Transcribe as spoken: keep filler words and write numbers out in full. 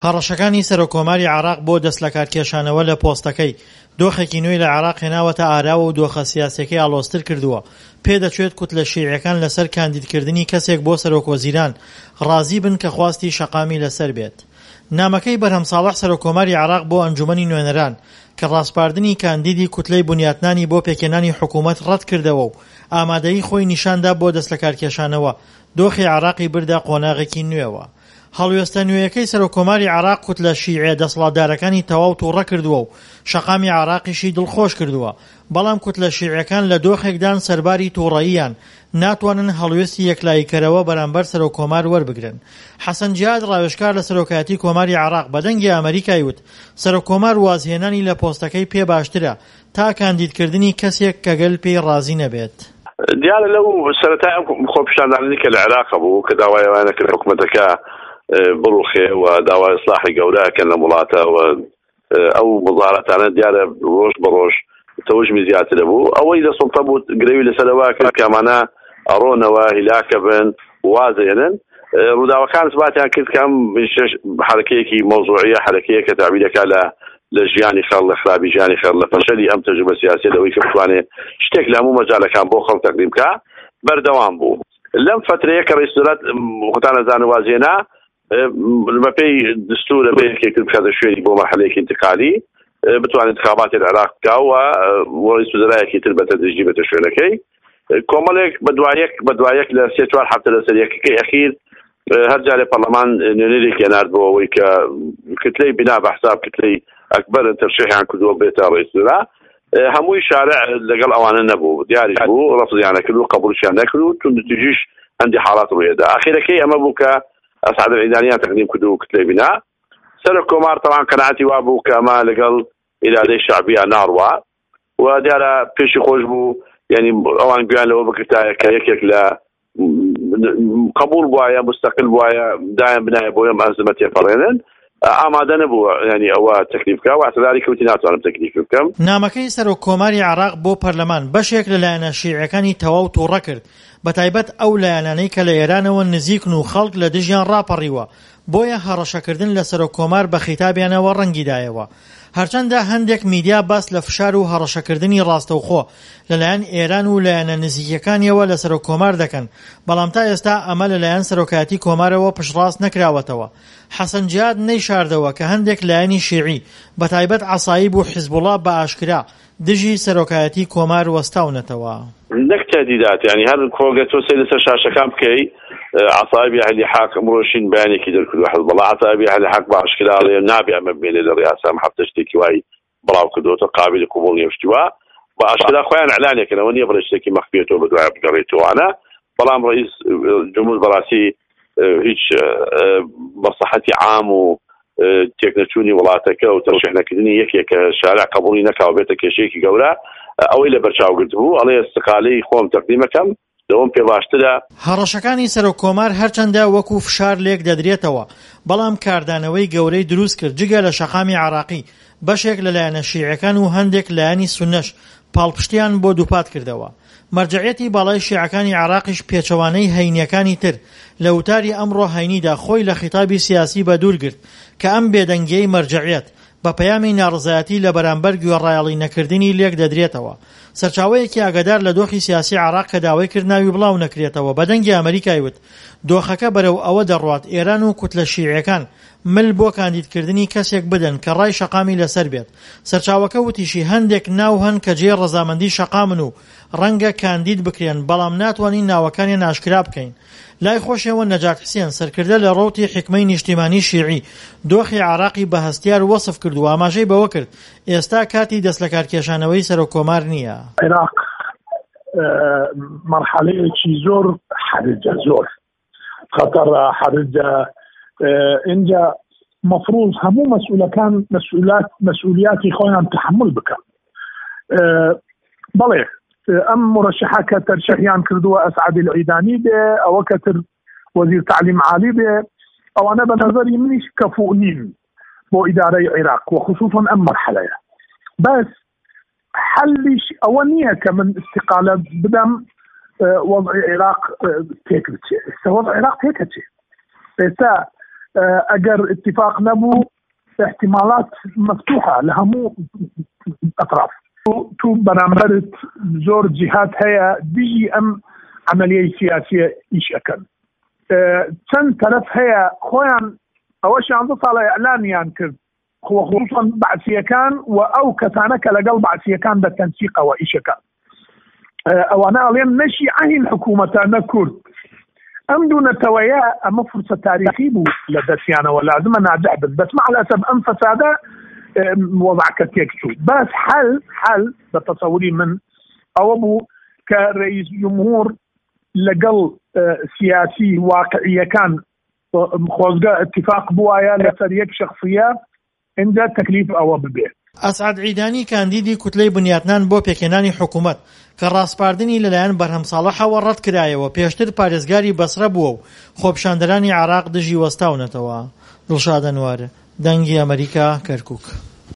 هەڕەشەکانی سەرۆکۆماری عێراق بۆ دەست لە کارکێشانەوە لە پۆستەکەی دۆخێکی نوێی لە عێراق هێناوەتە ئاراوە و دۆخە سیاسیەکەی ئاڵۆزتر کردووە. پێدەچێت کوت لە شیعیەکان لەسەر کاندیدکردنی کەسێک بۆ سەرۆکوەزیران ڕازی بن کە خواستی شەقامی لەسەر بێت. نامەکەی بەرهەم ساڵح سەرۆکۆماری عێراق بۆ ئەنجومەنی نوێنەران کە ڕاستپاردنی کاندیدی کوتلەی بنیاتنانی بۆ پێکێنانی حکوومەت ڕەت کردەوە و ئامادەیی خۆی نیشاندا بۆ دەست لە کارکێشانەوە دۆخی عێراقی بردا قۆناغێکی نوێوە. هەڵوێستە نوێیەکەی سەرۆکۆماری عێراق کوت لە شیعە دەسەڵاتدارەکانی تەواو تووڕە کردووە و شەقامی عێراقیشی دڵخۆش کردووە، بەڵام کوت لە شیعەکان لە دۆخێکدان سەرباری تووڕەییان ناتوانن هەڵوێستی یەکلاییکەرەوە بەرامبەر سەرۆکۆمار وەربگرن. حەسەن جیاد ڕاوێژکار لە سەرۆکایەتی کۆماری عێراق بەدەنگی ئەمریکای وت سەرۆکۆمار وازهێنانی لە پۆستەکەی پێ باشترە تا کاندیدکردنی کەسێک کە گەل پێی ڕازی نەبێت. دیارە لەو سەرەتای خۆپیشاندانانی کە لە عێراق بوو کە داوایەوانە کرد حکوومەتەکە بڕوخێ و داوای ئیسلاحی گەورەکەن لە وڵاتە و ئەو وەزارەتانە دیارە ڕۆژ بە ڕۆژ تەوژمی زیاتر دەبوو. ئەوەی لە سوڵتە بوو گرێوی لەسەرەوە کرد کە ئەمانە ئەڕۆنەوە هیلاکە بن وازێنن. ڕووداوەکان سباتیان کرد کە ئەم حرەکەیەکی مەوزوعیە حرەکەیەکە تاویلەکە لە لە ژیانی خەڵ لە خرابی ژیانی خەڵ لە فەشەلی ئەم تەجروبە سیاسی لەوەی کە بتوانێت شتێک لە هەموو مەجالەکان بۆ خەڵک تەقدیم بکە بەردەوام بوو. لەم فترەیە کە ڕئیس دەوڵەت خۆتان ئەزانن وازێنا بەپێی دستورە بەیەکێک کرد بکاتە شوێنی بۆ مەرحەلەیەکی انتقالی بتوانێت انتخاباتی العێراق بکاوە و رئیس وزرایەکی تر بەتەدریجی بێتە شوێنەکەی. کۆمەڵێک بەدوایەک بەدوایەک لە سێ چوار هەفتە لەسەر یەکەکەی ئەخیر هەر جارێ پەرلەمان نوێنەرێکی هێنارد بۆ ئەوەی کە کتلەی بنا بە حساب کتلەی ئەکبەر تەرشیحیان کردووە بێتە رئیس وزرا. هەمووی شارع لەگەڵ ئەوانە نەبوو، دیاریش بوو، ڕەفزیان نەکرد و قبوڵشیان نەکرد و توندوتیژیش هەندی حاڵات ڕوویەدا. ئاخیرەکەی ئەمە بوو کە ئەسعد العیدانیان تقدیم کرد و کتلەی بنا. سەرۆکۆمار طبعا قەناعەتی وا بوو کە ئەمە لەگەڵ ئیرادەی شعبیە ناڕوا و دیارە پێشی خۆش بوو، یعنی ئەوان گویان لەوە بکردایە کە یەکێک لە قبول بواە مستەقل بواە دایان بنایە بۆ ئەم ئەنزمە تێپەڕێنن ئامادە نەبووە، ینی ئەوە تەکلیف بکە و ئەعتذاری کەوتی ناتوانم تەکلیف بکەم. نامەکەی سەرۆکۆماری عێراق بۆ پەرلەمان بەشێک لە لایەنە شیعەکانی تەواو تووڕە کرد، بەتایبەت ئەو لایەنانەی کە لە ئێرانەوە نزیکن و خەڵک لە دژیان ڕاپەڕیوە، بۆیە هەڕەشەکردن لە سەرۆکۆمار بە خیتابیانەوە ڕەنگی دایەوە. هەرچەندە هەندێک میدیا باس لە فشار و هەڕەشەکردنی ڕاستەوخۆ لەلایەن ئێران و لایەنە نزیکەکانیەوە لە سەرۆکۆمار دەکەن، بەڵام تا ئێستا ئەمە لەلایەن سەرۆکایەتی کۆمارەوە پشتڕاست نەکراوەتەوە. حەسەن جیاد نەیشاردەوە کە هەندێک لایەنی شیعی بەتایبەت عەسایب و حیزبوڵڵا بە ئاشکرا دژی سەرۆکایەتی کۆمار وەستاونەتەوە. نەک تهدیدات، يعني هەر کۆگە تۆ سەر لەسەر شاشەکان بکەی عەسایب ئەهلی حەق ئەمڕۆشین بەیانێکی دەرکردووە حیزبوڵڵا عەسایب ئەهلی حەق بە ئاشکرا ئەڵێ نابێ ئەمە بمێنێ لە ڕیاسە ئەم هەفتە شتێکی وای بڵاو کردووەتە قابلی قبوڵ نییە شتیوە بە ئاشکرا خۆیان ئەعلانێکەوە نییە بڵێ شتێکی مەخفیەتەوە بەدوایە بگەڕێتەوەوانە، بەڵام ڕئیس جمهور بەڕاستی هیچ مەصلحەتی عام و تێکنەچوونی وڵاتەکە و تەرشیحنەکردنی یەکێکە شارع قبوڵی نەکاو بێتە کێشەیەکی گەورە ئەوەی لە بەرچاوگرت بوو، ئەڵێ استقالەی خۆم تەقدیمەکەم دەوام پێ باشترە. هەڕەشەکانی سەرۆکۆمار هەرچەندە وەکو فشار لێک دەدرێتەوە، بەڵام کاردانەوەی گەورەی دروست کرد جگە لە شەقامی عێراقی بەشێک لە لایەنە شیعەکان و هەندێک لایەنی سونەش پاڵپشتیان بۆ دووپات کردەوە. مەرجعیەتی باڵای شیعەکانی عێراقیش پێچەوانەی هەینیەکانی تر لە وتاری ئەمڕۆ هەینیدا خۆی لە خیتابی سیاسی بەدوور گرت کە ئەم بێدەنگیەی مەرجعیەت بە پەیامی ناڕزایەتی لە بەرامبەر گوێڕایەڵی نەکردنی لێک دەدرێتەوە. سەرچاوەیەکی ئاگادار لە دۆخی سیاسی عێراق کە داوای کرد ناوی بڵاو نەکرێتەوە بەدەنگی ئەمریکای وت دۆخەکە بەرەو ئەوە دەڕوات ئێران و کوتلە شیعەکان مل بۆ کاندیدکردنی کەسێک بدەن کە ڕای شەقامی لەسەر بێت. سەرچاوەکە وتیشی هەندێک ناو هەن کە جێ ڕەزامەندی شەقامن و ڕەنگە کاندید بکرێن، بەڵام ناتوانین ناوەکانیان ئاشکرا بکەین. لای خۆشەوە نەجات حسێن سەرکردە لە ڕۆتی حکمەی نیشتیمانی شیعی دۆخی عێراقی بە هەستیار وەسف کرد و ئاماژەی بەوە کرد ئێستا کاتی دەست لە کارکێشانەوەی سەرۆکۆمار نییە. عێراق مەرحەلەیەکی زۆر حرجە زۆر خەتەرە حرجە اینجا مەفروض هەموو مەسئولەکان مەسئولات مەسئولیاتی خۆیان تحمل بکەن. بەڵێ ئەم مرشحە کە تەرشیحیان کردووە ئەسعد العیدانی بێ، ئەوە کە تر وەزیر تعلیم عالی بێ، ئەوانە بە نەزەری منیش کەفوء نین بۆ ئیدارەی عێراق و خصوصا ئەم مەرحەلەیە. بەس حەلیش ئەوە نییە کە من استقالە بدەم وەضعی عێراق تێک بچێ. ئێستا وەضعی عێراق تێکە چێ. ئێستا اگر اتفاق نبو احتمالات مفتوحة لهمو اطراف تو برامبرت زور جهات هيا ديجي ام عملية سياسية ايش اكل چەند طرف هەیە خۆیان ئەوەشیان دو ساڵە ئەعلانیان کرد خصوصا بەعسیەکان و ئەو کەسانە کە لەگەڵ بەعسیەکان بە تەنسیقەوە ئیشەکە ئەوانە ئەڵێن نەشی عین حکوومەتە نەکورد ئەم دوو نەتەوەیە ئەمە فرسە تاریخی بوو لە دەستیانەوە لازمە ناجح بن بەس مع الأسف ئەم فەسادە وەضعکە تێک چوو بەس حل حل بە تەسەوری من ئەوە بوو کە ڕئیس جمهور لەگەڵ سیاسی واقعیەکان خۆزگە اتفاق بووایە لەسەر یەک شخصیە ئینجا تەکلیف ئەوە ببێ. ئەسعەد عیدانی کاندیدی کوتلەی بنیاتنان بۆ پێکێنانی حکوومەت کە ڕاستپاردنی لەلایەن بەرهەم ساڵحەوە ڕەت کرایەوە پێشتر پارێزگاری بەسرە بووە و خۆپیشاندەرانی عێراق دژی وەستاونەتەوە. دڵشاد ئەنوار، دەنگی ئەمریکا، کەرکووک.